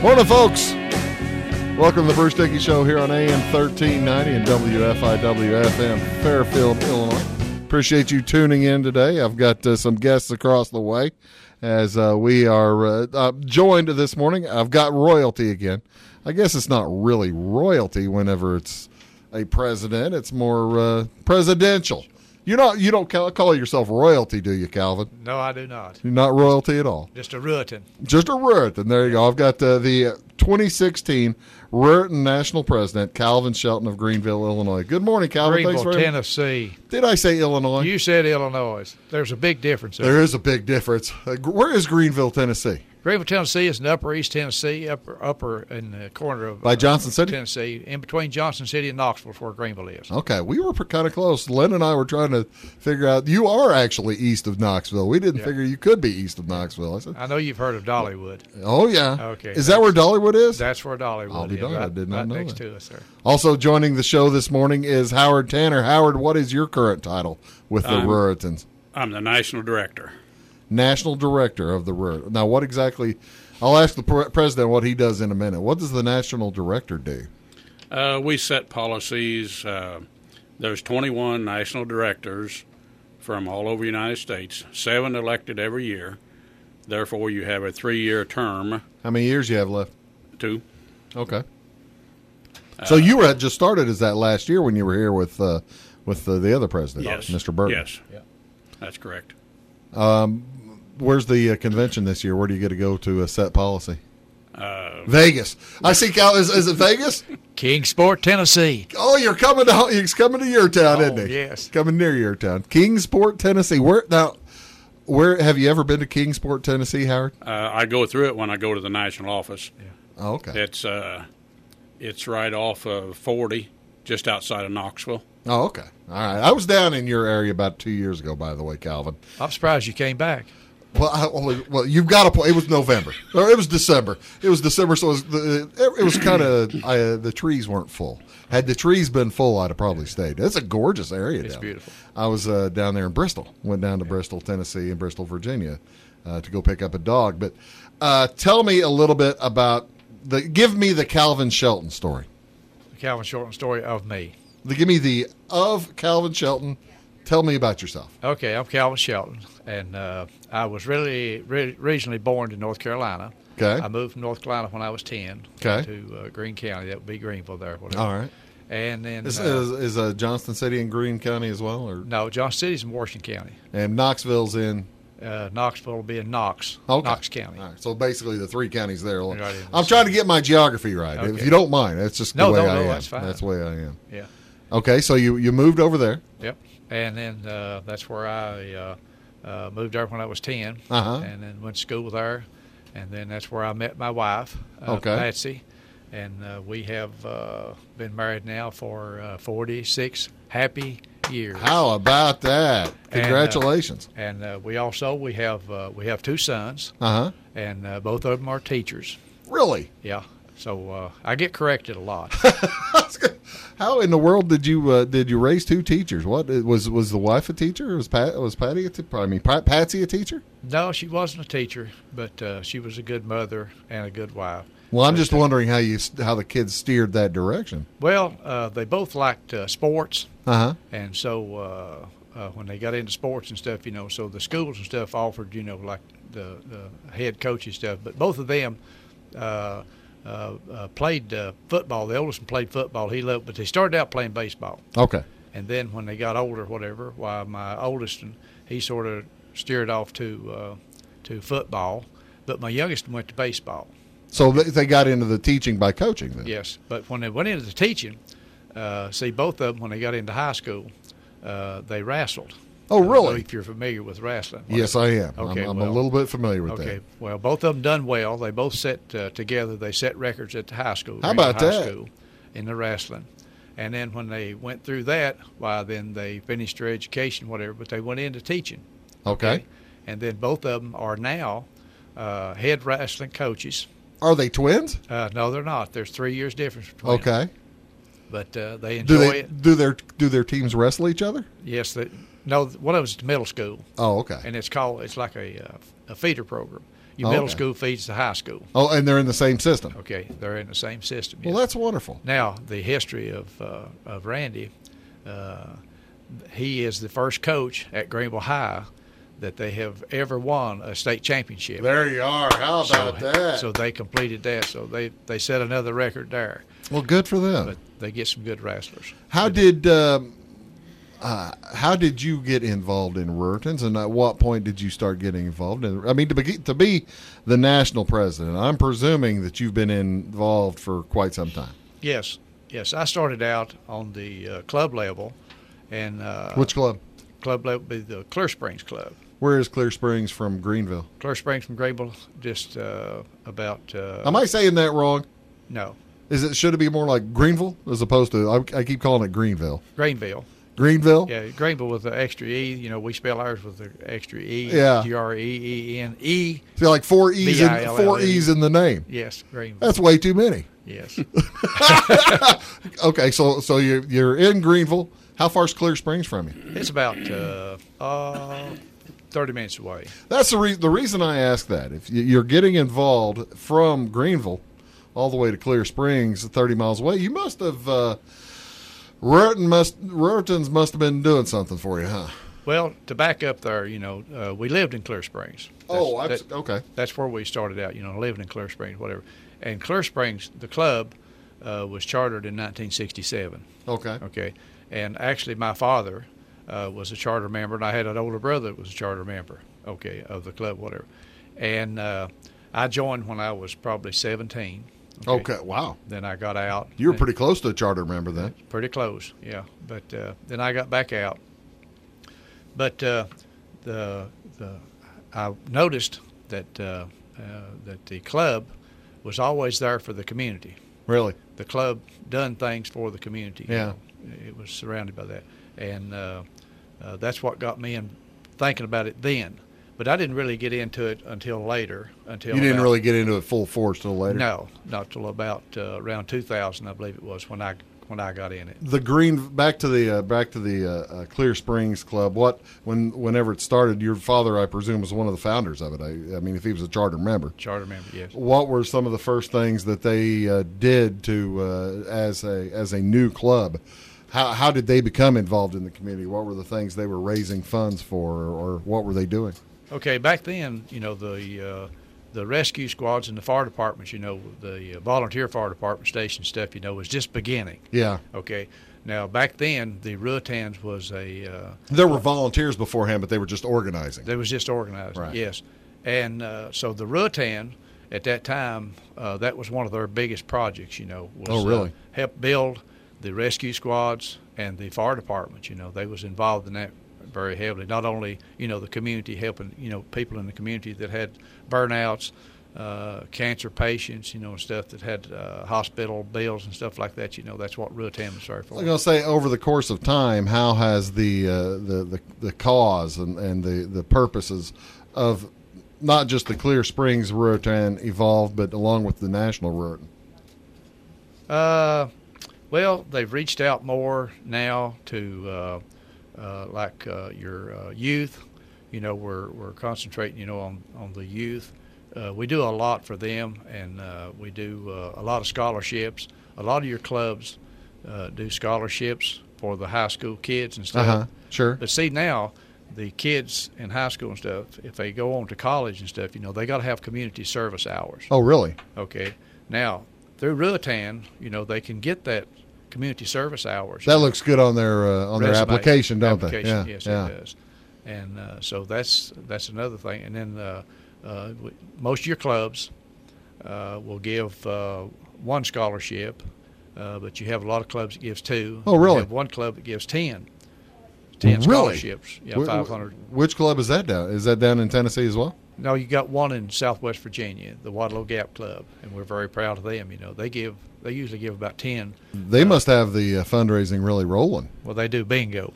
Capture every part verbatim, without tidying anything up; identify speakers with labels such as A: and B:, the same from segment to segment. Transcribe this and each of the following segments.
A: Morning, folks. Welcome to the Bruce Dickey Show here on A M thirteen ninety and W F I W F M, Fairfield, Illinois. Appreciate you tuning in today. I've got uh, some guests across the way as uh, we are uh, uh, joined this morning. I've got royalty again. I guess it's not really royalty whenever it's a president. It's more uh, presidential. You're not, you don't call yourself royalty, do you, Calvin?
B: No, I do not.
A: You're not royalty at all.
B: Just a Ruritan.
A: Just a Ruritan. There you go. I've got uh, the twenty sixteen Ruritan National President, Calvin Shelton of Greenville, Illinois. Good morning, Calvin.
B: Greenville,
A: Thanks for
B: Tennessee.
A: Did I say Illinois?
B: You said Illinois. There's a big difference there.
A: There is a big difference. Uh, where is Greenville, Tennessee?
B: Greenville, Tennessee is in upper east Tennessee, upper upper in the corner of
A: by Johnson
B: uh,
A: City,
B: Tennessee, in between Johnson City and Knoxville, is where Greenville is.
A: Okay, we were kind of close. Len and I were trying to figure out. You are actually east of Knoxville. We didn't yeah. figure you could be east of Knoxville. I said,
B: I know you've heard of Dollywood.
A: Oh yeah.
B: Okay.
A: Is that where Dollywood is?
B: That's where Dollywood
A: I'll be
B: is.
A: darned.
B: Right,
A: I did not
B: right
A: know
B: next
A: that.
B: to us there.
A: Also joining the show this morning is Howard Tanner. Howard, what is your current title with the
C: I'm,
A: Ruritans?
C: I'm the national director.
A: National director of the Ruritan. Now, what exactly? I'll ask the pre- president what he does in a minute. What does the national director do?
C: Uh, we set policies. Uh, there's twenty-one national directors from all over the United States, seven elected every year. Therefore, you have a three-year term.
A: How many years you have left?
C: Two.
A: Okay. So uh, you were just started as that last year when you were here with uh, with uh, the other president,
C: yes.
A: Mister Burton.
C: Yes, yeah. That's correct.
A: Um, where's the uh, convention this year? Where do you get to go to uh, set policy?
C: Uh,
A: Vegas. I see. Cal, is, is it Vegas?
B: Kingsport, Tennessee.
A: Oh, you're coming to he's coming to your town,
B: oh,
A: isn't he?
B: Yes,
A: coming near your town, Kingsport, Tennessee. Where now? Where have you ever been to Kingsport, Tennessee, Howard?
C: Uh, I go through it when I go to the national office.
B: Yeah.
A: Oh, okay.
C: It's uh, it's right off of forty, just outside of Knoxville.
A: Oh, okay. All right. I was down in your area about two years ago, by the way, Calvin.
B: I'm surprised you came back.
A: Well, I, well, well, you've got to play. It was November, or it was December. It was December, so it was, the, it was kind of uh, the trees weren't full. Had the trees been full, I'd have probably stayed. It's a gorgeous area.
B: It's
A: down
B: beautiful.
A: I was uh, down there in Bristol. Went down to Bristol, Tennessee, and Bristol, Virginia, uh, to go pick up a dog. But uh, tell me a little bit about the. Give me the Calvin Shelton story.
B: The Calvin Shelton story of me.
A: The, give me the of Calvin Shelton. Tell me about yourself.
B: Okay, I'm Calvin Shelton, and uh, I was really, really originally born in North Carolina.
A: Okay.
B: I moved from North Carolina when I was ten.
A: Okay.
B: To uh, Greene County. That would be Greenville there. Whatever.
A: All right.
B: And then
A: Is,
B: uh,
A: is, is uh, Johnston City in Greene County as well, or
B: no? Johnson City's in Washington County.
A: and Knoxville's in?
B: Uh, Knoxville will be in Knox,
A: Okay.
B: Knox County.
A: All right. So basically, the three counties there.
B: Right in the
A: I'm trying to get my geography right.
B: Okay.
A: If you don't mind, that's just the
B: No,
A: way
B: no,
A: I
B: no,
A: am.
B: that's fine.
A: That's the way I am.
B: Yeah.
A: Okay, so you, you moved over there.
B: Yep. And then uh, that's where I uh, uh, moved there when I was ten.
A: Uh-huh.
B: And then went to school there. And then that's where I met my wife, uh,
A: Okay.
B: Patsy. And uh, we have uh, been married now for uh, forty-six happy years.
A: How about that? Congratulations.
B: And, uh, and uh, we also we have uh, we have two sons,
A: Uh huh.
B: and uh, both of them are teachers.
A: Really?
B: Yeah. So uh, I get corrected a lot.
A: How in the world did you uh, did you raise two teachers? What was was the wife a teacher? Was Pat was Patty a te- I mean Pat, Patsy a teacher?
B: No, she wasn't a teacher, but uh, she was a good mother and a good wife.
A: Well, I'm
B: But,
A: just
B: uh,
A: wondering how you how the kids steered that direction.
B: Well, uh, they both liked uh, sports,
A: Uh huh.
B: and so uh, uh, when they got into sports and stuff, you know, so the schools and stuff offered, you know, like the, the head coach and stuff. But both of them uh, uh, uh, played uh, football. The oldest one played football. He loved, but they started out playing baseball.
A: Okay.
B: And then when they got older, whatever, why my oldest one, he sort of steered off to uh, to football, but my youngest one went to baseball.
A: So they, they got into the teaching by coaching then.
B: Yes, but when they went into the teaching, uh, see, both of them, when they got into high school, uh, they wrestled.
A: Oh,
B: I don't know
A: really?
B: if you're familiar with wrestling.
A: Yes, I am.
B: Okay,
A: I'm, I'm
B: well,
A: a little bit familiar with
B: Okay,
A: that.
B: well, both of them done well. They both set uh, together. They set records at the high school.
A: How
B: Greenville
A: about
B: high
A: that?
B: School in the wrestling. And then when they went through that, why, then they finished their education, whatever, but they went into teaching.
A: Okay.
B: And then both of them are now uh, head wrestling coaches.
A: Are they twins?
B: Uh, no, they're not. There's three years difference between them.
A: Okay.
B: But uh, they enjoy
A: Do they
B: it.
A: do their do their teams wrestle each other?
B: Yes. They, no, one of them's at middle school,
A: Oh, okay.
B: and it's called, it's like a, uh, a feeder program. your
A: Oh,
B: middle
A: okay.
B: school feeds the high school.
A: Oh, and they're in the same system.
B: Okay, they're in the same system.
A: Well,
B: yes.
A: that's wonderful.
B: Now, the history of uh, of Randy, uh, he is the first coach at Greenville High that they have ever won a state championship.
A: There you are. How about
B: so,
A: that?
B: So they completed that. So they, they set another record there.
A: Well, good for them.
B: But they get some good wrestlers.
A: How did um, uh, how did you get involved in Ruritan's, and at what point did you start getting involved in? I mean, to be to be the national president, I'm presuming that you've been involved for quite some time.
B: Yes, yes. I started out on the uh, club level, and uh,
A: Which club?
B: club level would be the Clear Springs Club.
A: Where is Clear Springs from Greenville?
B: Clear Springs from Greenville, just uh, about. Uh,
A: Am I saying that wrong?
B: No,
A: Is it should it be more like Greenville as opposed to? I, I keep calling it Greenville.
B: Greenville.
A: Greenville.
B: Yeah, Greenville with the extra e. You know, we spell ours with the extra e.
A: Yeah.
B: G R E E N E.
A: See, like four e's in,
B: V I L L E.
A: four e's in the name.
B: Yes, Greenville.
A: That's way too many.
B: Yes.
A: Okay, so so you're you're in Greenville. How far's Clear Springs from you?
B: It's about uh, uh, thirty minutes away.
A: That's the re- the reason I ask that. If you- you're getting involved from Greenville all the way to Clear Springs, thirty miles away, you must have uh, Ruritan must Ruritan's must have been doing something for you, huh?
B: Well, to back up there, you know, uh, we lived in Clear Springs.
A: Oh,
B: That's-
A: abs-
B: that-
A: okay.
B: That's where we started out, you know, living in Clear Springs, whatever. And Clear Springs, the club, uh, was chartered in nineteen sixty-seven.
A: Okay.
B: Okay. And actually, my father uh, was a charter member, and I had an older brother that was a charter member, okay, of the club, whatever. And uh, I joined when I was probably seventeen.
A: Okay. Wow.
B: Then I got out.
A: You were
B: and-
A: pretty close to a charter member then.
B: Pretty close, yeah. But uh, then I got back out. But uh, the the I noticed that uh, uh, that the club was always there for the community.
A: Really?
B: The club done things for the community. you
A: Yeah.
B: know. It was surrounded by that, and uh, uh, that's what got me in thinking about it then. But I didn't really get into it until later. Until
A: You didn't
B: about-
A: really get into it full force till later.
B: No, not till about uh, around two thousand, I believe it was when I when I got in it.
A: The green back to the uh, back to the uh, uh, Clear Springs Club. What when whenever it started, your father, I presume, was one of the founders of it. I, I mean, if he was a charter member.
B: Charter member, yes.
A: What were some of the first things that they uh, did to uh, as a as a new club? How how did they become involved in the community? What were the things they were raising funds for, or, or what were they doing?
B: Okay, back then, you know, the uh, the rescue squads and the fire departments, you know, the uh, volunteer fire department station stuff, you know, was just beginning.
A: Yeah,
B: Okay, now back then, the Ruitans was a uh,
A: there were volunteers beforehand, but they were just organizing.
B: they was just organized.
A: Right.
B: Yes, and uh, so the Ruitan at that time, uh, that was one of their biggest projects. You know, was,
A: Oh, really?
B: Uh, help build the rescue squads and the fire departments. You know, they was involved in that very heavily. Not only, you know, the community helping, you know, people in the community that had burnouts, uh, cancer patients, you know, and stuff that had uh, hospital bills and stuff like that. You know, that's what Ruitan was there for.
A: I'm going to say, over the course of time, how has the uh, the, the the cause and, and the, the purposes of not just the Clear Springs Ruritan evolved, but along with the national Ruritan?
B: Uh, well, they've reached out more now to uh, uh, like uh, your uh, youth. You know, we're we're concentrating, you know, on on the youth. Uh, we do a lot for them, and uh, we do uh, a lot of scholarships. A lot of your clubs uh, do scholarships for the high school kids and stuff.
A: Uh-huh. Sure.
B: But see, now the kids in high school and stuff, if they go on to college and stuff, you know, they got to have community service hours.
A: Oh, really?
B: Okay. Now, through Ruitan, you know, they can get that community service hours.
A: That looks good on their uh, on their
B: Resume.
A: application, don't
B: Application,
A: they?
B: Yes,
A: yeah.
B: it does. And uh, so that's that's another thing. And then uh, uh, w- most of your clubs uh, will give uh, one scholarship, uh, but you have a lot of clubs that gives two.
A: Oh, really?
B: You have one club that gives ten. Ten
A: Really?
B: scholarships. Yeah,
A: Wh-
B: five hundred.
A: Which club is that down? Is that down in Tennessee as well?
B: No, you got one in Southwest Virginia, the Wadlow Gap Club, and we're very proud of them. You know, they give they usually give about ten.
A: They must have the uh, fundraising really rolling.
B: Well, they do bingo.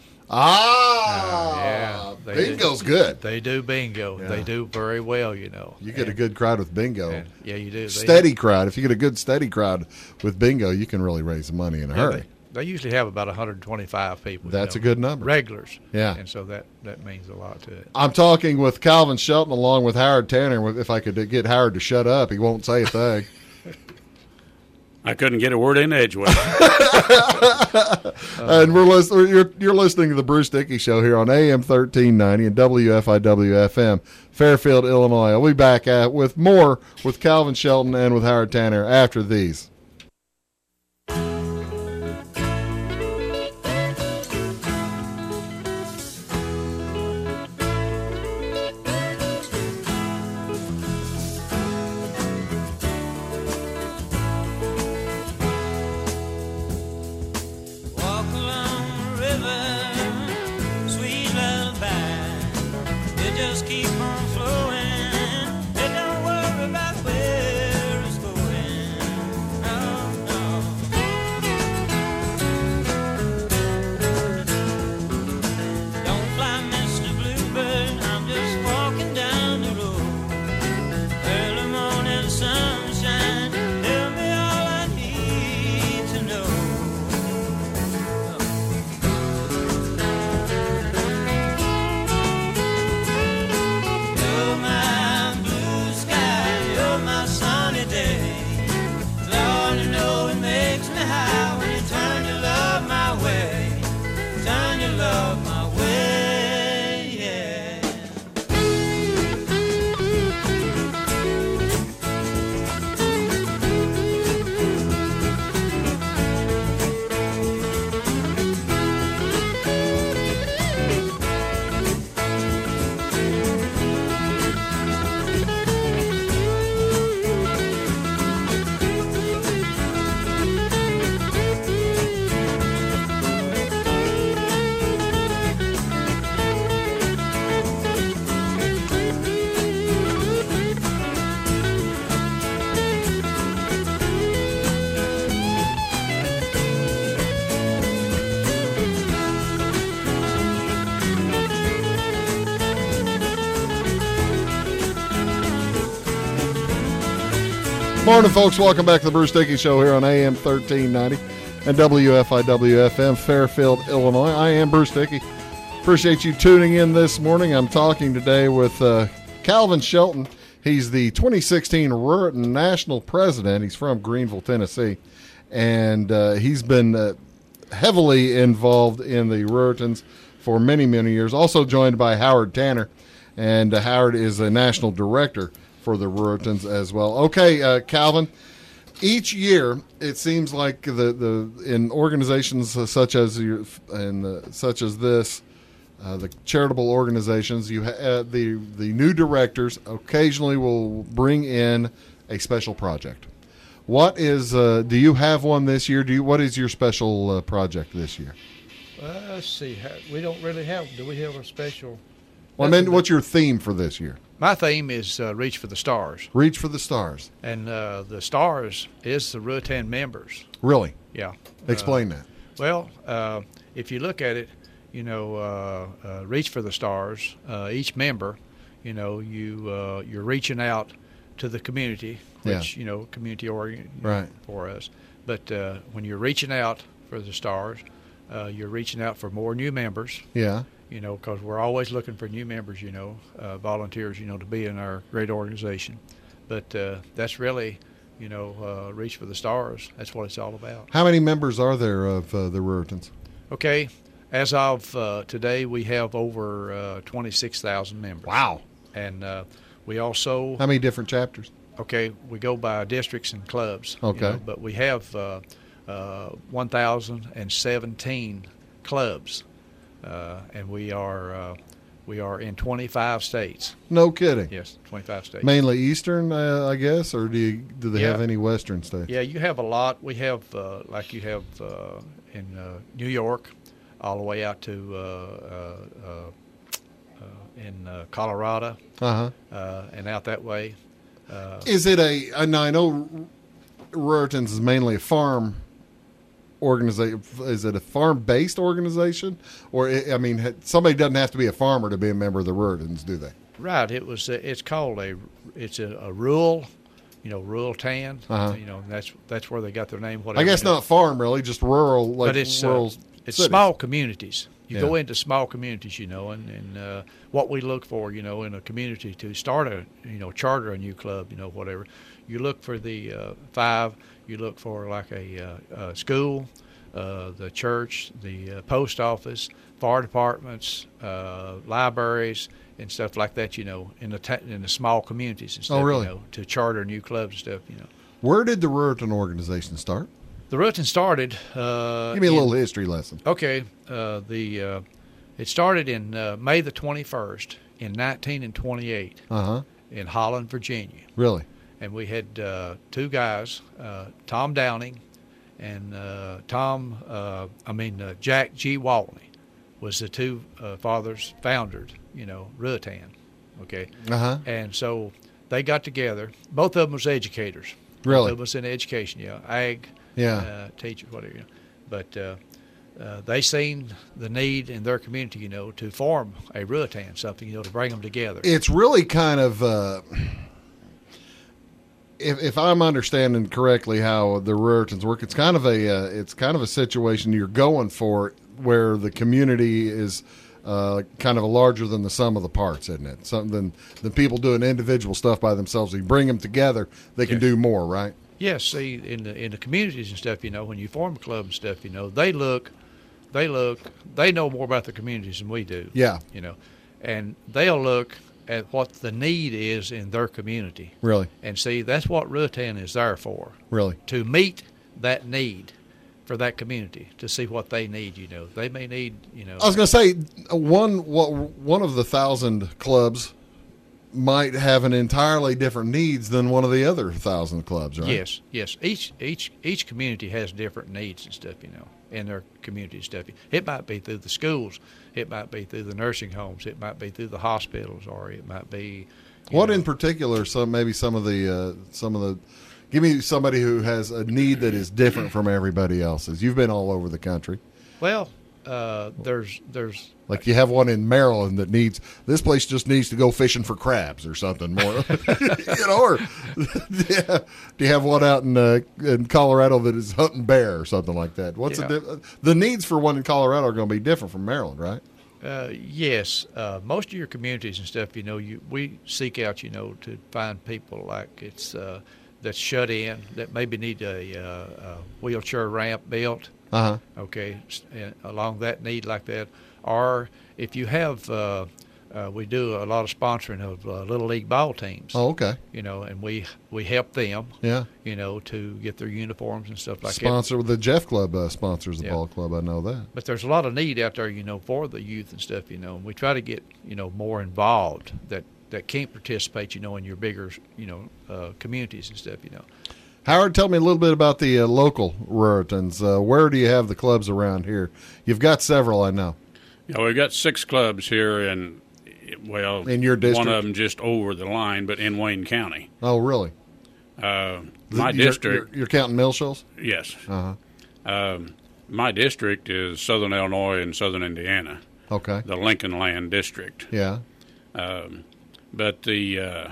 A: Ah,
B: yeah, they
A: bingo's
B: do.
A: good.
B: They do bingo.
A: Yeah.
B: They do very well. You know,
A: You get a
B: And-
A: good crowd with bingo.
B: and- yeah, you do. They-
A: Steady crowd. If you get a good steady crowd with bingo, you can really raise the money in a
B: yeah,
A: hurry.
B: They usually have about one hundred twenty-five people.
A: That's
B: you know,
A: a good number.
B: Regulars.
A: Yeah.
B: And so that, that means a lot to it.
A: I'm talking with Calvin Shelton along with Howard Tanner. If I could get Howard to shut up, he won't say a thing.
C: I couldn't get a word in edgewise.
A: And we're listening. You're, you're listening to the Bruce Dickey Show here on A M thirteen ninety and W F I W F M, Fairfield, Illinois. I'll be back uh, with more with Calvin Shelton and with Howard Tanner after these. Morning, folks. Welcome back to the Bruce Dickey Show here on A M thirteen ninety and W F I W F M, Fairfield, Illinois. I am Bruce Dickey. Appreciate you tuning in this morning. I'm talking today with uh, Calvin Shelton. He's the twenty sixteen Ruritan National President. He's from Greenville, Tennessee, and uh, he's been uh, heavily involved in the Ruritans for many, many years. Also joined by Howard Tanner, and uh, Howard is a national director for the Ruritans as well. Okay, uh, Calvin, each year it seems like the, the in organizations such as your, and uh, such as this, uh, the charitable organizations, you ha- uh, the the new directors occasionally will bring in a special project. What is? Uh, do you have one this year? Do you? What is your special uh, project this year?
B: Uh, let's see. We don't really have. Do we have a special?
A: Well, I mean, what's your theme for this year?
B: My theme is uh, Reach for the Stars.
A: Reach for the Stars.
B: And uh, the Stars is the Ruritan members.
A: Really?
B: Yeah.
A: Explain
B: uh,
A: that.
B: Well, uh, if you look at it, you know, uh, uh, Reach for the Stars, uh, each member, you know, you, uh, you're reaching out to the community, which,
A: yeah.
B: you know, community oriented
A: right.
B: for us. But uh, when you're reaching out for the Stars, uh, you're reaching out for more new members.
A: Yeah.
B: You know, because we're always looking for new members, you know, uh, volunteers, you know, to be in our great organization. But uh, that's really, you know, uh, Reach for the Stars. That's what it's all about.
A: How many members are there of uh, the Ruritans?
B: Okay. As of uh, today, we have over uh, twenty-six thousand members.
A: Wow.
B: And uh, we also...
A: How many different chapters?
B: Okay, we go by districts and clubs.
A: Okay.
B: You know, but we have uh, uh, one thousand seventeen clubs. Uh, and we are uh, we are in twenty-five states.
A: No kidding.
B: Yes, twenty-five states.
A: Mainly Eastern, uh, I guess, or do you, do they
B: yeah.
A: have any Western states?
B: Yeah, you have a lot. We have uh, like you have uh, in uh, New York, all the way out to uh, uh, uh, in uh, Colorado,
A: uh-huh.
B: uh, and out that way. Uh,
A: is it a? I know, I know Ruritans is mainly a farm organization. Is it a farm-based organization, or I mean, somebody doesn't have to be a farmer to be a member of the Ruritans, do they?
B: Right. It was. It's called a. It's a, a rural you know, rural tan.
A: Uh-huh.
B: You know, that's that's where they got their name. Whatever.
A: I guess not farm really, just rural, like
B: but it's
A: rural.
B: uh, it's
A: cities.
B: small communities. You
A: Yeah.
B: go into small communities, you know, and and uh, what we look for, you know, in a community to start a, you know, charter a new club, you know, whatever. You look for the uh, five. You look for like a, uh, a school, uh, the church, the uh, post office, fire departments, uh, libraries, and stuff like that. You know, in the ta- in the small communities and stuff.
A: Oh, really?
B: You know, to charter new clubs and stuff. You know,
A: Where did the Ruritan organization start?
B: the Ruritan started. Uh,
A: Give me a
B: in-
A: little history lesson.
B: Okay, uh, the uh, it started in uh, May the twenty-first in nineteen twenty-eight
A: Uh huh.
B: in Holland, Virginia,
A: Really?
B: and we had uh, two guys, uh, Tom Downing and uh, Tom, uh, I mean uh, Jack G. Waltney, was the two uh, fathers founders, you know, Ruritan, okay,
A: Uh huh.
B: and so they got together. Both of them was educators.
A: Really?
B: Both of them was in education, yeah, ag.
A: Yeah.
B: Uh, teachers, whatever. You know. But uh, uh, they seen the need in their community, you know, to form a Ruritan, something, you know, to bring them together.
A: It's really kind of, uh, if if I'm understanding correctly how the Ruritans work, it's kind of a uh, it's kind of a situation you're going for where the community is. Uh, kind of a larger than the sum of the parts, isn't it? Something than, than people doing individual stuff by themselves. You bring them together, they can
B: Yes.
A: do more, right?
B: Yes, see, in the in the communities and stuff, you know, when you form a club and stuff, you know, they look, they look, they know more about the communities than we do.
A: Yeah,
B: You know, and they'll look at what the need is in their community,
A: really,
B: and see that's what Ruritan is there for,
A: really.
B: to meet that need for that community, to see what they need. You know, they may need, you know.
A: I was going to say one what one of the thousand clubs might have an entirely different needs than one of the other thousand clubs, right?
B: Yes, yes. Each each each community has different needs and stuff, you know, in their community and stuff. It might be through the schools, it might be through the nursing homes, it might be through the hospitals, or it might be. you
A: What
B: know,
A: in particular? Some maybe some of the uh, some of the. Give me somebody who has a need that is different from everybody else's. You've been all over the country.
B: Well, uh, there's there's
A: Like you have one in Maryland that needs this place just needs to go fishing for crabs or something more, you know. Or yeah, do you have one out in uh, in Colorado that is hunting bear or something like that? What's
B: Yeah.
A: the diff- the needs for one in Colorado are going to be different from Maryland, right?
B: Uh, yes, uh, most of your communities and stuff, you know, you we seek out, you know, to find people like it's uh, that's shut in, that maybe need a, uh, a wheelchair ramp built.
A: Uh huh.
B: Okay, s- and along that need like that, or if you have, uh, uh, we do a lot of sponsoring of uh, little league ball teams.
A: Oh, okay.
B: You know, and we we help them.
A: Yeah.
B: You know, to get their uniforms and stuff like that.
A: Sponsor the Jeff Club uh, sponsors the
B: Yeah.
A: ball club. I know that.
B: But there's a lot of need out there, you know, for the youth and stuff, you know. And we try to get, you know, more involved that, that can't participate, you know, in your bigger, you know, uh, communities and stuff, you know.
A: Howard, tell me a little bit about the uh, local Ruritans. Uh, where do you have the clubs around here? You've got several, I know.
C: Yeah, we've got six clubs here, and well,
A: In your district?
C: one of them just over the line, but in Wayne County.
A: Oh, really?
C: Uh, my
A: You're-
C: district,
A: You're, you're counting Mill Shoals?
C: yes.
A: Uh huh.
C: Um, my district is Southern Illinois and Southern Indiana,
A: Okay.
C: the Lincoln Land District.
A: Yeah.
C: Um, but the uh,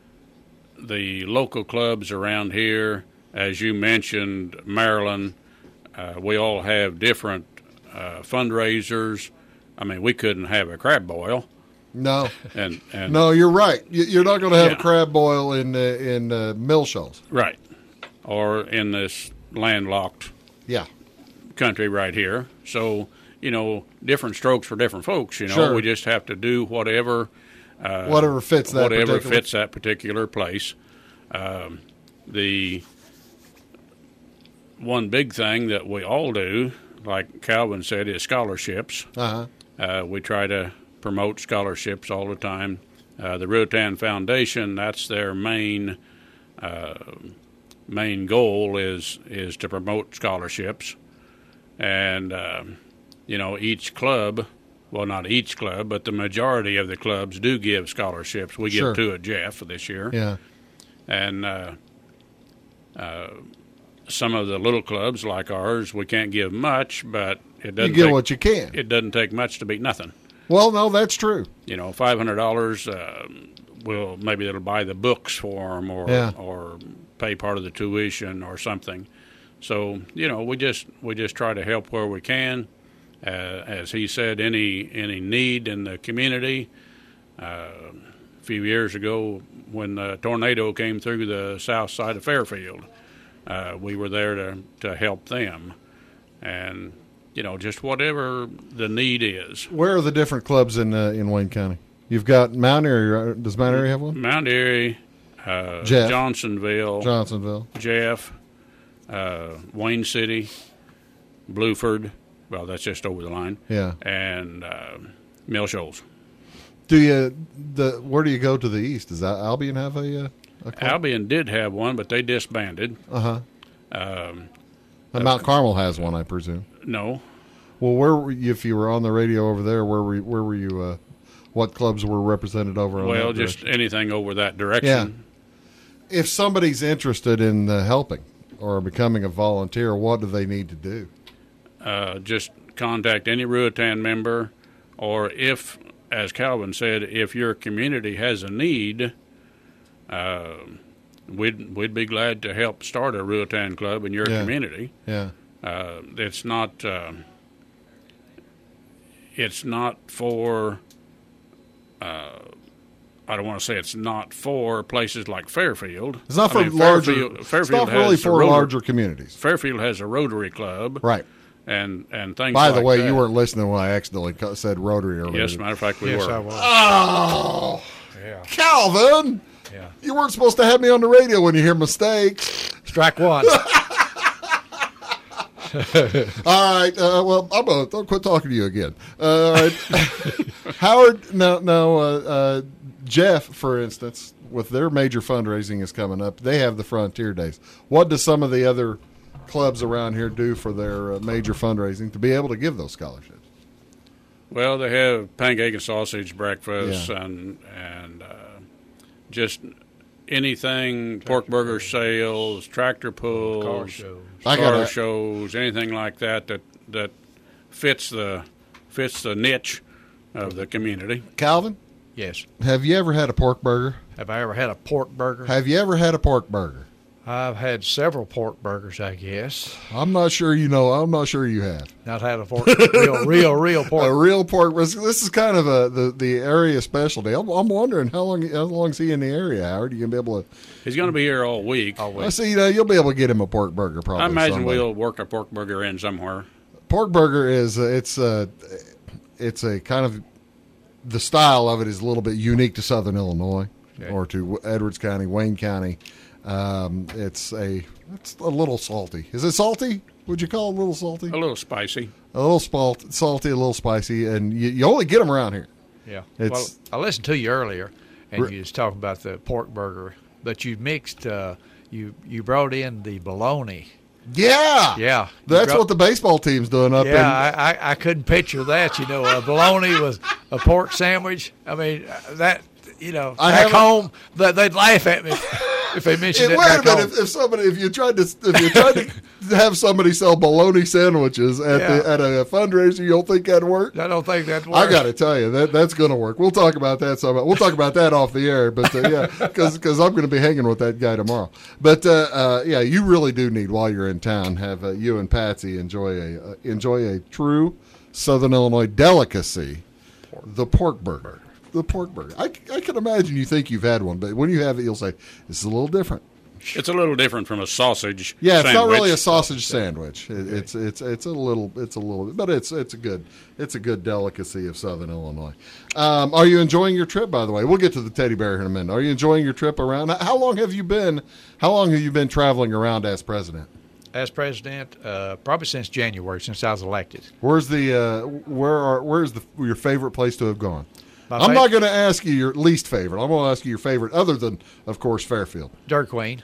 C: the local clubs around here, as you mentioned, Maryland, uh, we all have different uh, fundraisers. I mean, we couldn't have a crab boil,
A: No.
C: and and
A: No, you're right. You- You're not going to have
C: Yeah.
A: a crab boil in uh, in uh, Mill Shoals.
C: right, or in this landlocked
A: Yeah.
C: country right here. So, you know, different strokes for different folks. You know,
A: Sure.
C: we just have to do whatever, uh,
A: Whatever fits that
C: whatever
A: particular-
C: fits that particular place. Um, the one big thing that we all do, like Calvin said, is scholarships.
A: Uh-huh.
C: Uh, we try to promote scholarships all the time. Uh, the Ruritan Foundation, that's their main uh, main goal is is to promote scholarships. And, um, you know, each club, well, not each club, but the majority of the clubs do give scholarships. We
A: Sure.
C: give two at Jeff this year.
A: Yeah.
C: And uh, uh, some of the little clubs like ours, we can't give much, but it
A: You
C: doesn't
A: get
C: take,
A: what you can.
C: it doesn't take much to beat nothing.
A: Well, no, that's true.
C: You know, five hundred dollars, uh, will maybe it'll buy the books for them, or
A: Yeah.
C: or pay part of the tuition or something. So you know, we just we just try to help where we can. Uh, as he said, any any need in the community. Uh, a few years ago, when the tornado came through the south side of Fairfield, uh, we were there to to help them, and you know, just whatever the need is.
A: Where are the different clubs in uh, in Wayne County? You've got Mount Airy. right? Does Mount Airy have one?
C: Mount Airy, uh,
A: Jeff.
C: Johnsonville,
A: Johnsonville.
C: Jeff, uh, Wayne City, Blueford. Well, that's just over the line.
A: Yeah.
C: And uh, Mill Shoals.
A: Do you the where do you go to the east? Does Al- Albion have a, uh, a club?
C: Albion did have one, but they disbanded.
A: Uh huh.
C: Um,
A: And Mount Carmel has one, I presume.
C: no,
A: Well, where were you, if you were on the radio over there? Where were you, where were you? Uh, what clubs were represented over? On
C: well,
A: that
C: just
A: direction?
C: anything over that direction.
A: If somebody's interested in uh, helping or becoming a volunteer, what do they need to do?
C: Uh, just contact any Ruatan member, or if, as Calvin said, if your community has a need, uh, we'd we'd be glad to help start a Ruatan club in your
A: Yeah.
C: community.
A: Yeah.
C: Uh, it's not. Uh, it's not for. Uh, I don't want to say it's not for places like Fairfield.
A: It's not for
C: I mean,
A: larger.
C: Fairfield, Fairfield
A: it's not
C: has
A: really
C: a
A: for
C: Rotary-
A: larger communities.
C: Fairfield has a Rotary Club,
A: Right.
C: and and things.
A: By the
C: like
A: way,
C: that.
A: you weren't listening when I accidentally co- said Rotary earlier.
C: Yes, matter of fact, we
B: Yes,
C: were.
B: I was.
A: Oh,
B: Yeah.
A: Calvin,
B: Yeah.
A: you weren't supposed to have me on the radio when you hear mistakes.
B: Strike one.
A: All right. Uh, well, I'm gonna I'll quit talking to you again. Uh, all right. Howard, no, no. Uh, uh, Jeff, for instance, with their major fundraising is coming up, they have the Frontier Days. What do some of the other clubs around here do for their uh, major fundraising to be able to give those scholarships?
C: Well, they have pancake and sausage breakfast,
A: Yeah.
C: and and uh, just anything, pork burger sales, tractor pulls,
B: Car shows.
A: I
C: car
A: gotta-
C: shows, anything like that that that fits the fits the niche of the community.
A: Calvin,
B: Yes.
A: have you ever had a pork burger?
B: Have I ever had a pork burger?
A: Have you ever had a pork burger?
B: I've had several pork burgers, I guess.
A: I'm not sure you know. I'm not sure you have.
B: Not had a pork, real, real, real pork.
A: A real pork. This is kind of a the, the area specialty. I'm, I'm wondering how long how long is he in the area, Howard? You gonna be able to?
C: He's going to be here all week.
B: Oh,
A: I
B: wait.
A: see. You know, you'll be able to get him a pork burger. Probably.
C: I imagine
A: somebody.
C: we'll work a pork burger in somewhere.
A: Pork burger is uh, it's uh, it's a kind of the style of it is a little bit unique to Southern Illinois
B: Okay.
A: or to Edwards County, Wayne County. Um, it's a it's a little salty. Is it salty? Would you call it a little salty?
C: A little spicy.
A: A little spalt, salty, a little spicy, and you, you only get them around here.
B: Yeah.
A: It's-
B: Well, I listened to you earlier, and
A: Re-
B: you was talking about the pork burger, but you mixed, uh, you you brought in the bologna.
A: Yeah,
B: Yeah. You
A: That's
B: brought-
A: what the baseball team's doing up
B: Yeah,
A: in.
B: I, I, I couldn't picture that. You know, a bologna was a pork sandwich. I mean, uh, that, you know,
A: I
B: back
A: haven't-
B: home, that they'd laugh at me if they mentioned
A: Hey,
B: it
A: wait a
B: back
A: minute!
B: home.
A: If, if somebody, if you tried to, if you tried to have somebody sell bologna sandwiches at the
B: Yeah.
A: at a fundraiser, you don't think that'd work?
B: I don't think that works.
A: I got to tell you that that's going to work. We'll talk about that some. We'll talk about that off the air, but uh, yeah, because I'm going to be hanging with that guy tomorrow. But uh, uh, yeah, you really do need while you're in town have uh, you and Patsy enjoy a uh, enjoy a true Southern Illinois delicacy, the pork burger. The pork burger. I, I can imagine you think you've had one, but when you have it, you'll say this is a little different.
C: It's a little different from a sausage.
A: Yeah, it's not
C: sandwich.
A: really a sausage sandwich. It, it's it's it's a little it's a little, but it's it's a good it's a good delicacy of Southern Illinois. Um, are you enjoying your trip? By the way, we'll get to the teddy bear in a minute. Are you enjoying your trip around? How long have you been? How long have you been traveling around as president?
B: As president, uh, probably since January, since I was elected.
A: Where's the uh, where are where's the your favorite place to have gone?
B: My
A: I'm
B: fav-
A: not going to ask you your least favorite. I'm going to ask you your favorite, other than of course Fairfield.
B: Dirt Queen.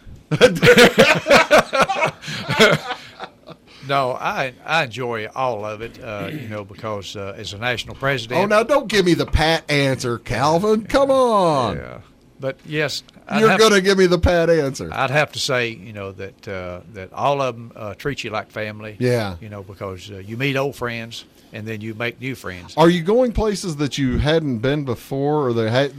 B: No, I I enjoy all of it, uh, you know, because uh, as a national president.
A: Oh, now don't give me the pat answer, Calvin. Come on.
B: Yeah. But yes, I'd
A: You're
B: have,
A: going to give me the pat answer.
B: I'd have to say, you know, that uh, that all of them uh, treat you like family.
A: Yeah.
B: You know, because uh, you meet old friends and then you make new friends.
A: Are you going places that you hadn't been before, or that had, that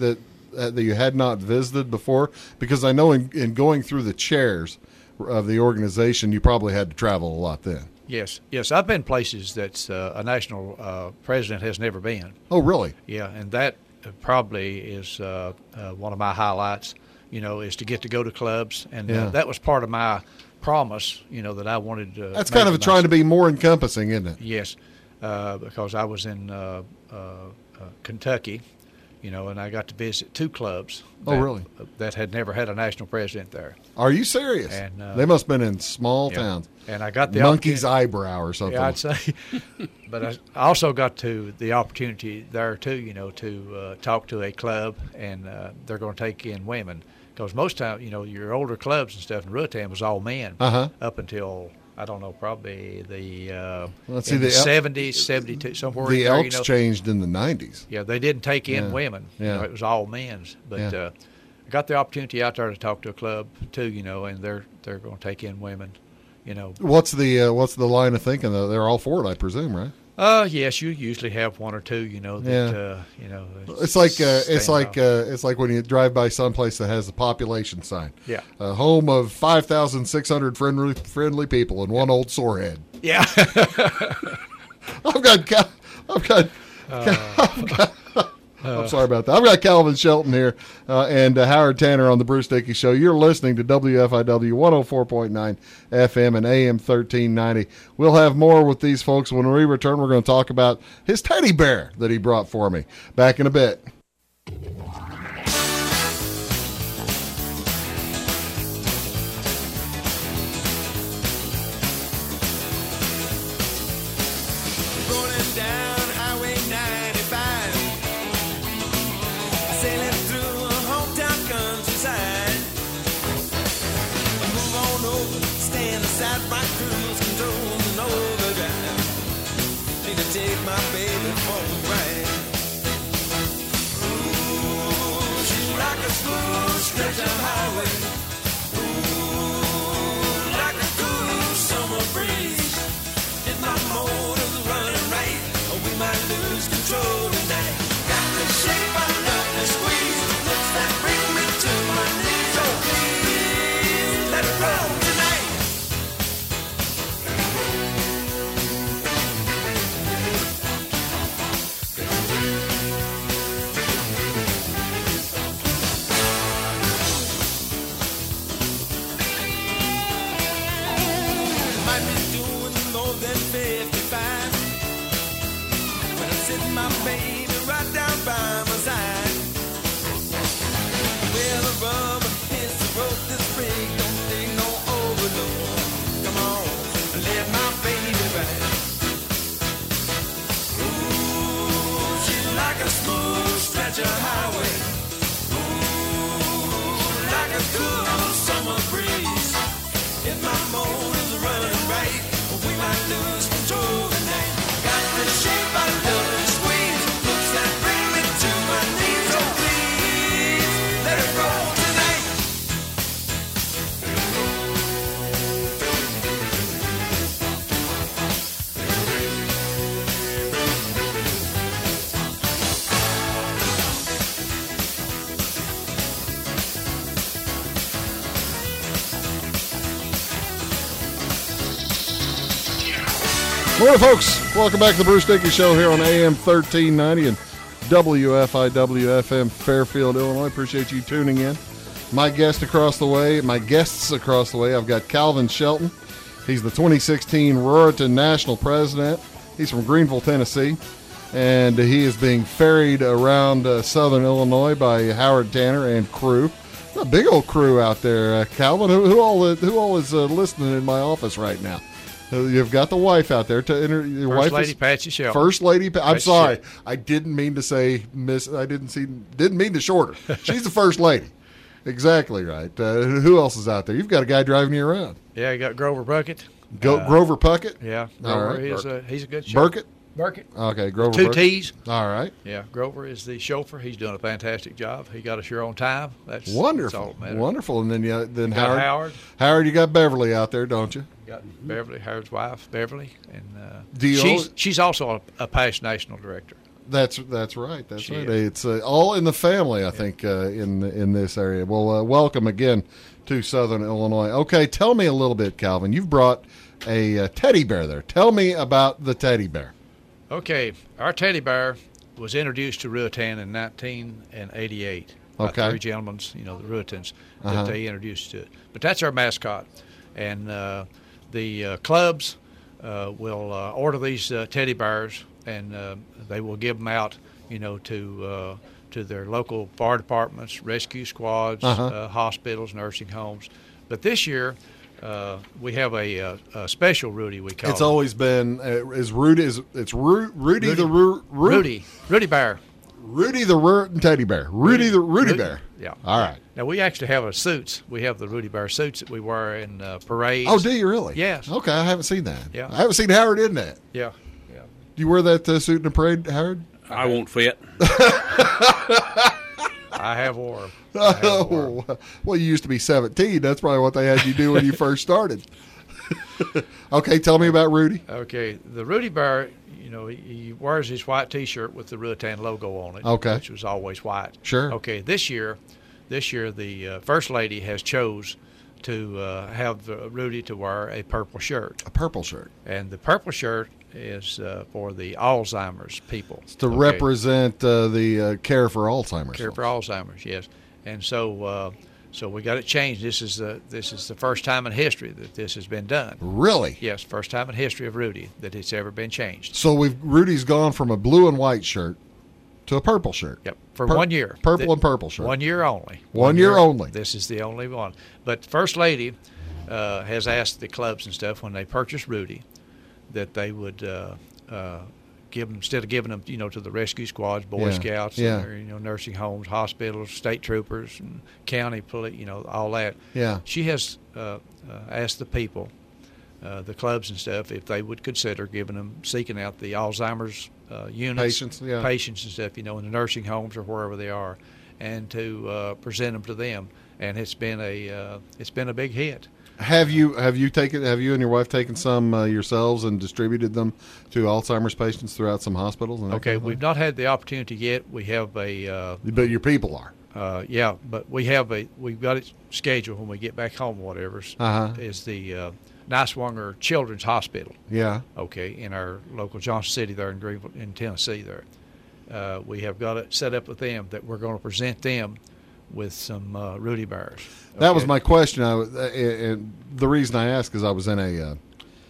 A: uh, that you had not visited before? Because I know in, in going through the chairs of the organization, you probably had to travel a lot then.
B: Yes, yes. I've been places that uh, a national uh, president has never been.
A: Oh, really?
B: Yeah, and that probably is uh, uh, one of my highlights, you know, is to get to go to clubs. And
A: Yeah.
B: uh, that was part of my promise, you know, that I wanted to.
A: That's
B: make
A: kind of
B: to
A: trying to
B: myself.
A: be more encompassing, isn't it?
B: Yes, uh, because I was in uh, uh, uh, Kentucky, you know, and I got to visit two clubs.
A: Oh,
B: that,
A: really?
B: That had never had a national president there.
A: Are you serious?
B: And, uh,
A: they must have been in small
B: Yeah.
A: towns.
B: And I got the
A: Monkey's
B: opportunity-
A: eyebrow or something.
B: Yeah, I'd say. But I I also got to the opportunity there too, you know, to uh, talk to a club, and uh, they're going to take in women because most time, you know, your older clubs and stuff in Ruatan was all men
A: Uh-huh.
B: up until I don't know, probably the uh,
A: Let's
B: in
A: see,
B: the
A: the El-
B: seventies, seventy-two, somewhere in
A: The
B: there.
A: Elks
B: you know.
A: changed in the nineties.
B: Yeah, they didn't take in
A: Yeah.
B: women.
A: Yeah.
B: You know, it was all men's. But
A: Yeah.
B: uh, I got the opportunity out there to talk to a club too, you know, and they're they're going to take in women, you know.
A: What's the uh, what's the line of thinking? though? They're all for it, I presume, right?
B: Uh, yes, you usually have one or two, you know, that,
A: Yeah.
B: uh, you know.
A: It's like uh, it's
B: stand
A: like
B: out.
A: uh, it's like when you drive by someplace that has a population sign.
B: Yeah.
A: A home of five thousand six hundred friendly friendly people and one old sorehead.
B: Yeah.
A: I've got Cal- I've got, I've got I'm sorry about that. I've got Calvin Shelton here uh, and uh, Howard Tanner on the Bruce Dickey Show. You're listening to W F I W one oh four point nine F M and A M thirteen ninety. We'll have more with these folks when we return. We're going to talk about his teddy bear that he brought for me. Back in a bit.
D: Rolling down Highway ninety-five, sailing through a hometown countryside. Move on over, stand aside, my cruise control's an overdrive. Need to take my baby for a ride. Ooh, she's like a smooth stretch of highway. Ooh, like a cool summer breeze. If my motor's running right, we might lose control tonight. Got the shape, I love the squeeze. Looks that bring me to my knees. Oh, please, let it roll tonight. Might be doing more than fifty-five. When I'm sitting my baby right down by my side. Well, the rubber hits the road, this brake don't take no overload. Come on, let my baby ride. Ooh, she's like a smooth stretch of highway. Ooh, like a cool summer breeze. If my motor's running right, we might lose control tonight. Got the shape, I love the squeeze. Looks like bring me to my knees. Oh, please, let it roll tonight.
A: Morning, folks. Welcome back to the Bruce Dickey Show here on A M thirteen ninety and W F I W F M Fairfield, Illinois. Appreciate you tuning in. My guest across the way, my guests across the way, I've got Calvin Shelton. He's the twenty sixteen Ruritan National President. He's from Greenville, Tennessee, and he is being ferried around uh, southern Illinois by Howard Tanner and crew. A big old crew out there, uh, Calvin. Who, who all who all is uh, listening in my office right now? Uh, You've got the wife out there. To inter- your
B: First
A: wife
B: Lady
A: is,
B: Patsy Shelton.
A: First Lady. Pa- I'm
B: Patsy
A: sorry,
B: Shelton.
A: I didn't mean to say Miss. I didn't see. Didn't mean to short her. She's the First Lady. Exactly right. Uh, who else is out there? You've got a guy driving you around.
B: Yeah, you got Grover Bucket.
A: Go,
B: Uh,
A: Grover Puckett.
B: Yeah,
A: All
B: Grover
A: right.
B: is a, he's a good chauffeur.
A: Burkett.
B: Burkett.
A: Okay, Grover.
B: Two
A: Burkett.
B: T's.
A: All right.
B: Yeah, Grover is the chauffeur. He's doing a fantastic job. He got us here on time. That's That's all
A: Wonderful.
B: that matters.
A: Wonderful. And then yeah, then
B: Got
A: Howard.
B: Howard.
A: Howard, you got Beverly out there, don't you?
B: Got Beverly, Howard's wife, Beverly, and uh,
A: Do you
B: she's
A: al-
B: she's also a, a past national director.
A: That's that's right. That's
B: She
A: right.
B: is.
A: It's uh, all in the family, I think, uh, in in this area. Well, uh, welcome again to Southern Illinois. Okay, tell me a little bit, Calvin. You've brought a, uh teddy bear there. Tell me about the teddy bear.
B: Okay, our teddy bear was introduced to Ruatan in nineteen eighty-eight. By
A: Okay.
B: three gentlemen, you know, the Ruatans, that
A: Uh-huh.
B: they introduced to it. But that's our mascot. And uh, the uh, clubs uh, will uh, order these uh, teddy bears, and uh, they will give them out, you know, to uh, to their local fire departments, rescue squads,
A: Uh-huh.
B: uh, hospitals, nursing homes. But this year, uh, we have a, a, a special Rudy, we call
A: It's
B: him.
A: always been uh, is Rudy is it's Ru, Rudy, the Ru, Ru,
B: Rudy. Rudy Bear.
A: Rudy the Ru, teddy bear. Rudy, the Rudy,
B: Rudy-
A: bear.
B: yeah.
A: All right.
B: Now, we actually have a suits. We have the Rudy Bear suits that we wear in uh, parades.
A: Oh, do you really?
B: Yes.
A: Okay, I haven't seen that.
B: Yeah.
A: I haven't seen Howard in that.
B: Yeah, yeah.
A: Do you wear that uh, suit in the parade, Howard?
C: I won't fit.
B: I have wore 'em. I have wore 'em.
A: Oh, well, you used to be seventeen. That's probably what they had you do when you first started. Okay, tell me about Rudy.
B: Okay, the Rudy Bear, you know, he, he wears his white T-shirt with the Ruatan logo on it.
A: Okay.
B: Which was always white.
A: Sure.
B: Okay, this year, this year the uh, First Lady has chose to uh, have the Rudy to wear a purple shirt.
A: A purple shirt.
B: And the purple shirt is uh, for the Alzheimer's people.
A: To
B: Okay.
A: represent uh, the uh, care for Alzheimer's.
B: Care for Alzheimer's, yes. And so, uh, so we got it changed. This is the this is the first time in history that this has been done.
A: Really?
B: Yes, first time in history of Rudy that it's ever been changed.
A: So we've Rudy's gone from a blue and white shirt to a purple shirt.
B: Yep, for
A: Pur-
B: one year.
A: Purple
B: Th-
A: and purple shirt.
B: One year only.
A: One year only.
B: This is the only one. But First Lady uh, has asked the clubs and stuff when they purchase Rudy that they would uh, uh, give them, instead of giving them, you know, to the rescue squads, Boy
A: Yeah,
B: Scouts,
A: yeah.
B: and their, you know, nursing homes, hospitals, state troopers, and county police, you know, all that.
A: Yeah.
B: She has uh, uh, asked the people, uh, the clubs and stuff, if they would consider giving them, seeking out the Alzheimer's uh, units,
A: Patients, yeah.
B: patients and stuff, you know, in the nursing homes or wherever they are, and to uh, present them to them. And it's been a uh, it's been a big hit.
A: Have you have you taken have you and your wife taken some uh, yourselves and distributed them to Alzheimer's patients throughout some hospitals? And that
B: Okay,
A: kind of
B: we've
A: thing?
B: not had the opportunity yet. We have a uh,
A: But your people are.
B: uh, yeah, but we have a we've got it scheduled when we get back home. Whatever
A: Uh-huh.
B: is the uh, Niswonger Children's Hospital.
A: Yeah.
B: Okay, in our local Johnson City there in Greenville, in Tennessee there. Uh, we have got it set up with them that we're going to present them with some uh, Rudy Bears.
A: That was
B: Okay?
A: my question. I was, uh, and the reason I asked is I was in a uh,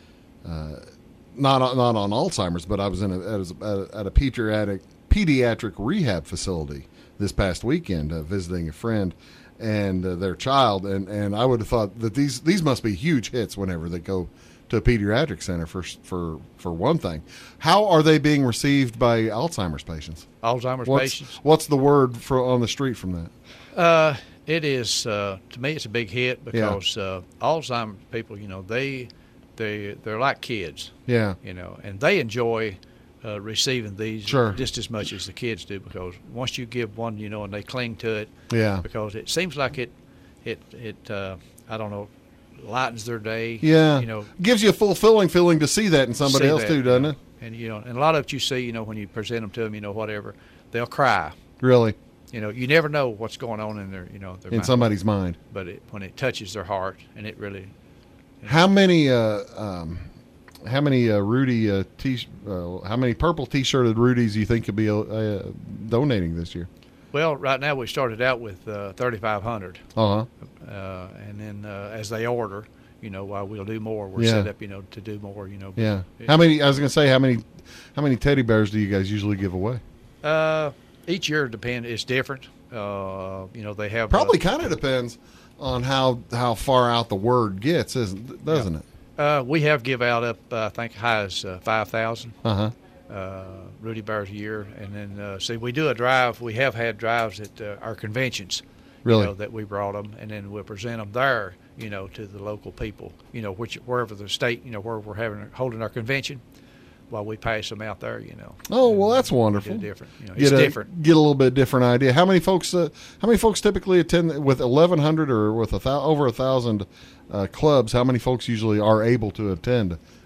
A: uh, not on- not on Alzheimer's, but I was in a at a, at a pediatric pediatric rehab facility this past weekend, uh, visiting a friend and uh, their child, and, and I would have thought that these these must be huge hits whenever they go to a pediatric center for for for one thing. How are they being received by Alzheimer's patients?
B: Alzheimer's
A: What's,
B: patients.
A: what's the word for on the street from that?
B: Uh, it is uh, to me. It's a big hit because uh, Alzheimer's people, you know, they they they're like kids,
A: Yeah.
B: you know, and they enjoy uh, receiving these
A: Sure.
B: just as much as the kids do because once you give one, you know, and they cling to it
A: Yeah.
B: because it seems like it it it uh, I don't know lightens their day.
A: Yeah,
B: you know,
A: gives you a fulfilling feeling to see that in somebody
B: see
A: else
B: that,
A: too,
B: you
A: doesn't
B: know.
A: it?
B: And you know, and a lot of it you see, you know, when you present them to them, you know, whatever, they'll cry.
A: Really,
B: You know, you never know what's going on in their, you know, their
A: in
B: mind.
A: somebody's mind.
B: But it, when it touches their heart, and it really,
A: How many, uh, um, how many uh, Rudy uh, t, uh, how many purple T-shirted Rudies do you think could be uh, donating this year?
B: well, right now we started out with uh, thirty-five hundred,
A: Uh huh.
B: uh, and then uh, as they order, you know, while we'll do more, we're
A: Yeah.
B: set up, you know, to do more, you know.
A: Yeah.
B: It-
A: How many? I was going to say how many, how many teddy bears do you guys usually give away?
B: Uh, each year depend it's different. Uh, you know, they have uh,
A: Probably kind of depends on how how far out the word gets, isn't doesn't it?
B: Uh, we have give out up, uh, I think, high as uh, five thousand.
A: Uh huh.
B: Uh, Rudy Bears a year, and then uh, see we do a drive. We have had drives at uh, our conventions,
A: Really?
B: you know, that we brought them, and then we'll present them there, you know, to the local people, you know, which wherever the state, you know, where we're having holding our convention, while we pass them out there, you know.
A: Oh well,
B: And
A: that's
B: we do
A: wonderful.
B: different, you know,
A: Get
B: it's
A: a,
B: different.
A: Get a little bit different idea. How many folks? Uh, how many folks typically attend with eleven hundred or with a thou, over a thousand uh, clubs? How many folks usually are able to attend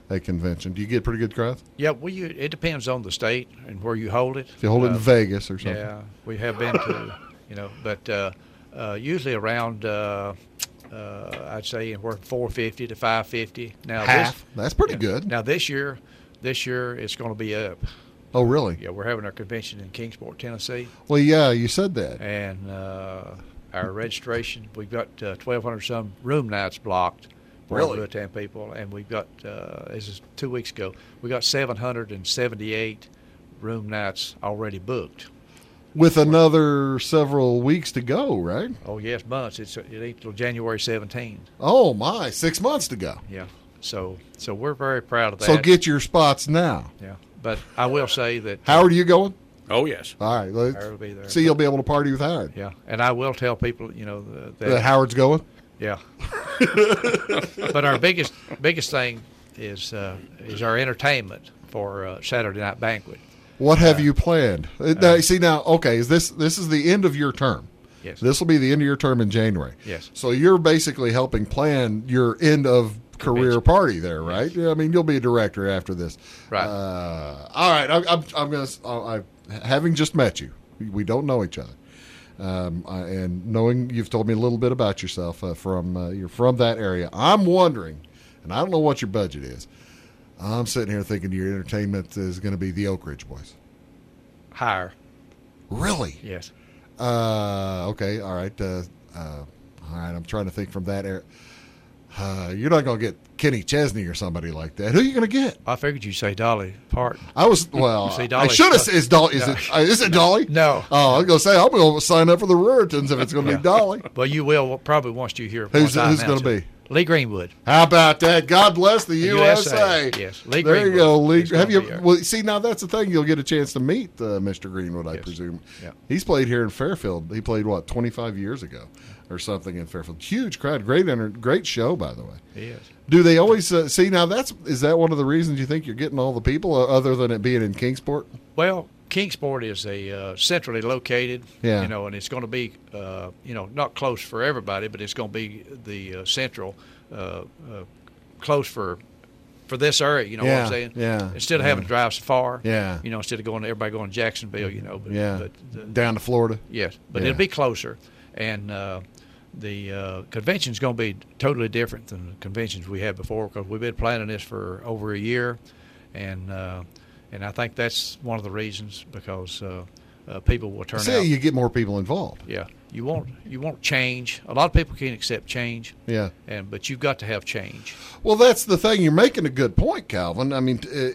A: a convention? Do you get pretty good crowds?
B: Yeah, we it depends on the state and where you hold it.
A: If you hold it in
B: Uh,
A: Vegas or something.
B: Yeah, we have been to, you know, but uh, uh, usually around, uh, uh, I'd say anywhere from four fifty to five fifty. Now
A: Half.
B: This,
A: That's pretty
B: yeah.
A: good.
B: Now this year, this year it's going to be up.
A: Oh, really?
B: Yeah, we're having our convention in Kingsport, Tennessee,
A: Well, yeah, you said that.
B: and uh, our registration, we've got uh, twelve hundred some room nights blocked for
A: Really?
B: Ruatan people, and we've got, uh, this is two weeks ago, we got seven hundred seventy-eight room nights already booked.
A: With another several weeks to go, right?
B: Oh yes, months. It's it ain't till January seventeenth.
A: Oh, my. Six months to go.
B: Yeah. So so we're very proud of that.
A: So get your spots now.
B: Yeah. But I will say that
A: Howard, are you going?
C: Oh, yes.
A: All right. Let's
B: Howard will be there.
A: see, you'll be able to party with Howard.
B: Yeah. And I will tell people, you know, that,
A: That Howard's going?
B: yeah. But our biggest biggest thing is uh, is our entertainment for uh, Saturday night banquet.
A: What have you planned? Uh, now, see, now, okay, is this this is the end of your term?
B: Yes.
A: This will be the end of your term in January.
B: Yes.
A: So you're basically helping plan your end of career
B: Convention.
A: party there, right? Yeah, I mean, you'll be a director after this.
B: Right.
A: Uh, all right. I, I'm, I'm going to, I, having just met you, we don't know each other. Um, I, and knowing you've told me a little bit about yourself uh, from, uh, you're from that area, I'm wondering, and I don't know what your budget is. I'm sitting here thinking your entertainment is going to be the Oak Ridge Boys.
B: Higher.
A: Really?
B: Yes.
A: Uh, okay. All right. Uh, uh, all right. I'm trying to think from that area. Uh, you're not going to get Kenny Chesney or somebody like that. Who are you going to get?
B: I figured you'd say Dolly Parton.
A: I was well.
B: See,
A: I
B: Dolly-
A: should have. Is Dolly? Is
B: No.
A: it? Uh, is it Dolly?
B: No.
A: Oh, I was going to say I'm going to sign up for the Ruritans if it's going to
B: Yeah.
A: be Dolly.
B: Well, you will probably once you hear.
A: Who's-
B: once I
A: who's gonna
B: announce it.
A: be?
B: Lee Greenwood.
A: How about that? God bless the U S A.
B: U S A, yes. Lee
A: there you
B: Greenwood
A: go, Lee.
B: is
A: Have
B: gonna
A: you?
B: be there.
A: Well, see, now that's the thing. You'll get a chance to meet uh, Mister Greenwood, I
B: Yes.
A: presume.
B: Yeah.
A: He's played here in Fairfield. He played what twenty-five years ago, or something in Fairfield. Huge crowd. Great, enter- great show, by the way.
B: He is.
A: Do they always uh, see now? That's is that one of the reasons you think you're getting all the people, uh, other than it being in Kingsport?
B: Well, Kingsport is a uh, centrally located,
A: Yeah.
B: you know, and it's going to be, uh, you know, not close for everybody, but it's going to be the uh, central, uh, uh, close for for this area. You know
A: Yeah,
B: what I'm saying?
A: yeah,
B: Instead of
A: yeah.
B: having to drive so far.
A: Yeah.
B: You know, instead of going everybody going to Jacksonville, you know. But,
A: Yeah,
B: But the,
A: down to Florida.
B: yes, but
A: Yeah.
B: it'll be closer, and uh, the uh, convention's going to be totally different than the conventions we had before because we've been planning this for over a year, and uh, and I think that's one of the reasons because uh, uh, people will turn
A: Say
B: out.
A: you get more people involved.
B: Yeah, you want you want change. A lot of people can't accept change,
A: Yeah.
B: and but you've got to have change.
A: Well, that's the thing. You're making a good point, Calvin. I mean, uh,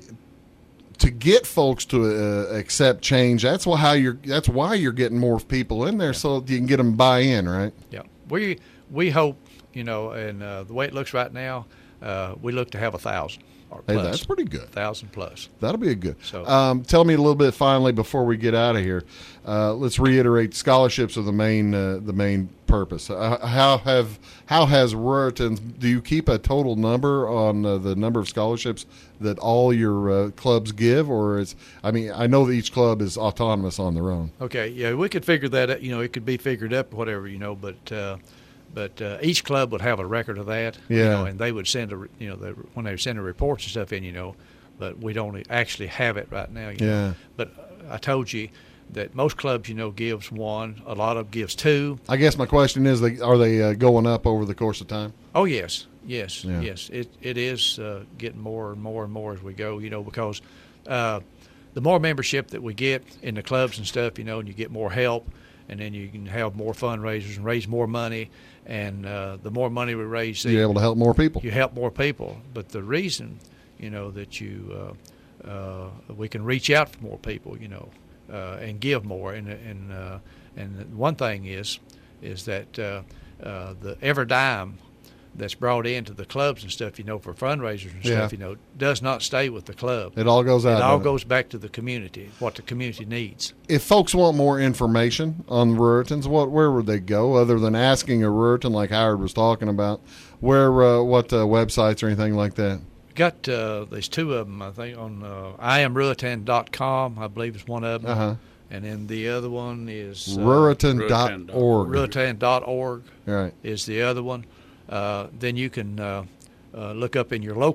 A: to get folks to uh, accept change, that's why how you're. That's why you're getting more people in there, so you can get them buy in, right?
B: Yeah, we we hope you know, and uh, the way it looks right now, uh, we look to have a thousand or
A: Hey,
B: plus.
A: that's pretty good.
B: Thousand plus.
A: That'll be a good.
B: So-
A: um, tell me a little bit finally before we get out of here. Uh, let's reiterate: scholarships are the main uh, the main purpose. Uh, how have how has Ruritan's? Do you keep a total number on uh, the number of scholarships that all your uh, clubs give, or is? I mean, I know that each club is autonomous on their own.
B: Okay, yeah, we could figure that out. You know, it could be figured up, whatever, you know, but uh, but uh, each club would have a record of that. You
A: Yeah.
B: know, and they would send a, re- you know, the, when they send the reports and stuff in, you know, but we don't actually have it right now. You
A: Yeah.
B: know. But uh, I told you that most clubs, you know, gives one. A lot of them gives two.
A: I guess my question is: they, are they uh, going up over the course of time?
B: Oh yes, yes,
A: Yeah.
B: yes. It it is uh, getting more and more and more as we go. You know, because uh, the more membership that we get in the clubs and stuff, you know, and you get more help, and then you can have more fundraisers and raise more money, and uh, the more money we raise,
A: You're able to help more people.
B: you help more people. But the reason, you know, that you uh, uh, we can reach out for more people, you know, uh, and give more, and and uh, and one thing is is that uh, uh, the every dime that's brought into the clubs and stuff, you know, for fundraisers and
A: Yeah.
B: stuff, you know, does not stay with the club.
A: It all goes out.
B: It all
A: doesn't it?
B: goes back to the community, what the community needs.
A: If folks want more information on Ruritans, what where would they go other than asking a Ruritan like Howard was talking about? Where uh, what uh, websites or anything like that?
B: Got uh, there's two of them, I think, on uh, I am Ruatan dot com, I believe is one of them.
A: Uh-huh.
B: And then the other one is uh,
A: Ruritan dot org.
B: Ruatan dot org
A: Right.
B: is the other one. Uh, then you can uh, uh, look up in your local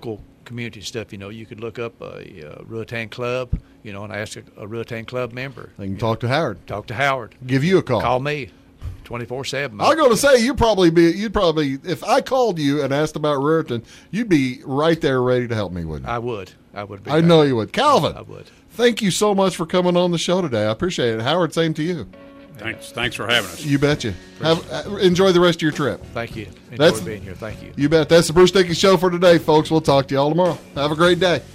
B: community stuff. You know, you could look up a, a Ruatan Club, you know, and ask a, a Ruatan Club member.
A: They can talk to Howard.
B: Talk to Howard.
A: Give you a call.
B: Call me, twenty-four seven.
A: I'm going to say you probably be. You'd probably, if I called you and asked about Ruritan, you'd be right there ready to help me, wouldn't you?
B: I would. I would be.
A: I know you would. Calvin,
B: I would.
A: Thank you so much for coming on the show today. I appreciate it. Howard, same to you.
C: Thanks, thanks for having us.
A: You betcha. Have, uh, enjoy the rest of your trip.
B: Thank you. Enjoy
A: That's-
B: being here. Thank you.
A: You bet. That's the Bruce Dickey Show for today, folks. We'll talk to you all tomorrow. Have a great day.